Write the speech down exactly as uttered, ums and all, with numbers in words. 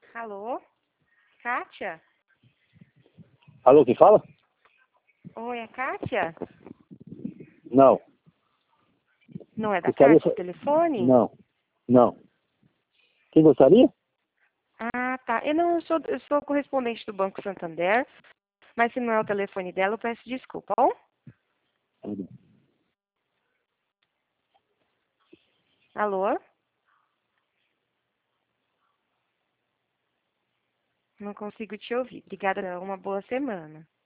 Alô? Kátia? Alô, quem fala? Oi, é Kátia? Não. Não é da Gostaria... Kátia o telefone? Não, não. Quem gostaria? Ah, tá. Eu não eu sou, eu sou correspondente do Banco Santander, mas se não é o telefone dela, eu peço desculpa. Bom? Alô? Não consigo te ouvir. Obrigada, uma boa semana.